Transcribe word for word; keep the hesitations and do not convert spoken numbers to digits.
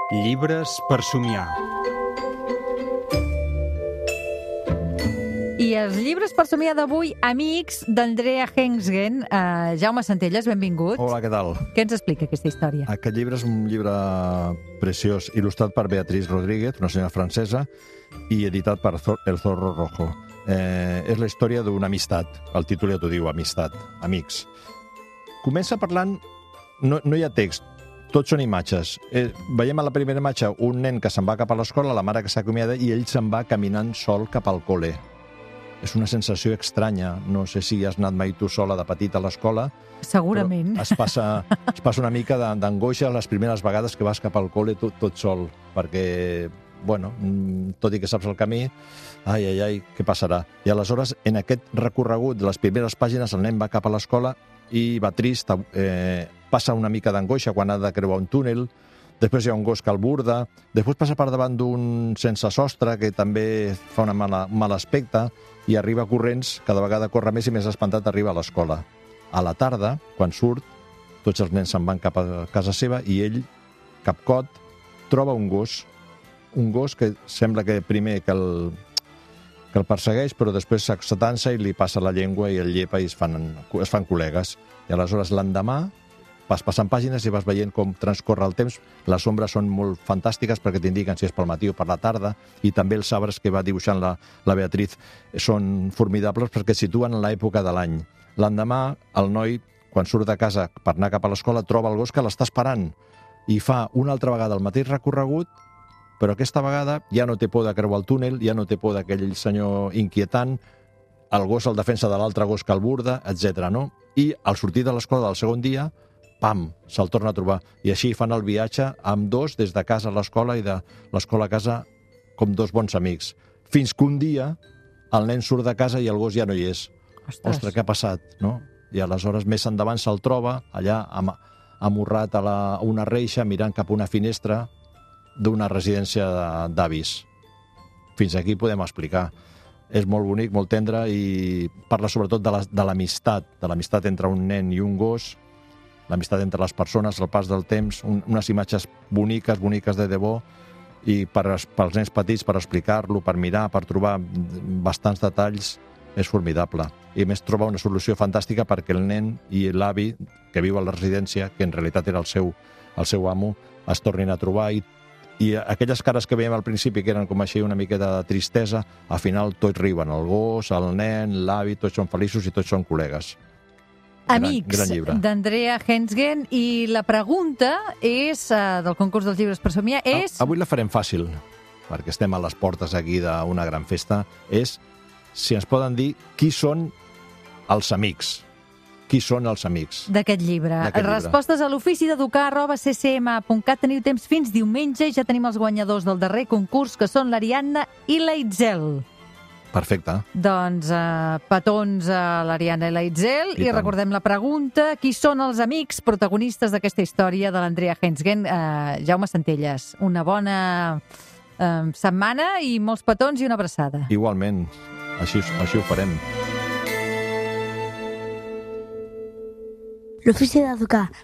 Llibres per somiar. I els llibres per somiar d'avui, amics d'Andrea Hensgen. Uh, Jaume Centelles, benvingut. Hola, què tal? Què ens explica aquesta història? Aquest llibre és un llibre preciós, il·lustrat per Beatriz Rodríguez, una senyora francesa, i editat per El Zorro Rojo. Eh, és la història d'una amistat. El títol ja t'ho diu, amistat, amics. Comença parlant... No, no hi ha text, tots són imatges. Eh, veiem a la primera imatge un nen que se'n va cap a l'escola, la mare que s'acomiada, i ell se'n va caminant sol cap al col·le. És una sensació estranya. No sé si has anat mai tu sola de petit a l'escola. Segurament. Es passa, es passa una mica d'angoixa les primeres vegades que vas cap al col·le tot, tot sol, perquè, bueno, tot i que saps el camí, ai, ai, ai, què passarà? I aleshores, en aquest recorregut de les primeres pàgines, el nen va cap a l'escola i va trist, eh, passa una mica d'angoixa quan ha de creuar un túnel, després hi ha un gos que el burda, després passa per davant d'un sense sostre que també fa una mala, un mal aspecte i arriba corrents, cada vegada corre més i més espantat arriba a l'escola. A la tarda, quan surt, tots els nens se'n van cap a casa seva i ell, capcot, troba un gos, un gos que sembla que primer que el, que el persegueix, però després s'atansa i li passa la llengua i el llepa i es fan, es fan col·legues. I aleshores l'endemà vas passant pàgines i vas veient com transcorre el temps. Les ombres són molt fantàstiques perquè t'indiquen si és pel matí o per la tarda, i també els arbres que va dibuixant la, la Beatriz són formidables perquè situen l'època de l'any. L'endemà, el noi, quan surt de casa per anar cap a l'escola, troba el gos que l'està esperant i fa una altra vegada el mateix recorregut, però aquesta vegada ja no té por de creuar el túnel, ja no té por d'aquell senyor inquietant, el gos el defensa de l'altre gos que el burda, etcètera. No? I al sortir de l'escola del segon dia, pam, se'l torna a trobar. I així fan el viatge amb dos, des de casa a l'escola i de l'escola a casa, com dos bons amics. Fins que un dia el nen surt de casa i el gos ja no hi és. Ostres, Ostres, què ha passat? No? I aleshores més endavant se'l troba allà am amorrat a, la, a una reixa mirant cap a una finestra d'una residència d'avis. Fins aquí podem explicar. És molt bonic, molt tendre i parla sobretot de l'amistat, de l'amistat entre un nen i un gos, l'amistat entre les persones, el pas del temps, un, unes imatges boniques, boniques de debò, i per, pels nens petits, per explicar-lo, per mirar, per trobar bastants detalls, és formidable. I a més troba una solució fantàstica perquè el nen i l'avi, que viu a la residència, que en realitat era el seu, el seu amo, es tornin a trobar i, i aquelles cares que veiem al principi, que eren com així una miqueta de tristesa, al final tots riuen, el gos, el nen, l'avi, tots són feliços i tots són col·legues. Amics d'Andrea Hensgen, i la pregunta és, uh, del concurs dels llibres per somiar, és... Avui la farem fàcil, perquè estem a les portes aquí d'una gran festa, és si ens poden dir qui són els amics. Qui són els amics? D'aquest llibre. llibre. Respostes a l'ofici d'educar arroba c c m punt cat. Teniu temps fins diumenge i ja tenim els guanyadors del darrer concurs, que són l'Ariadna i la Itzel. Perfecte. Doncs uh, petons a l'Ariadna i la Itzel, i, i recordem la pregunta: qui són els amics protagonistes d'aquesta història de l'Andrea Hensgen? Uh, Jaume Centelles, una bona uh, setmana i molts petons i una abraçada. Igualment, així, així ho farem. L'ofici d'educar.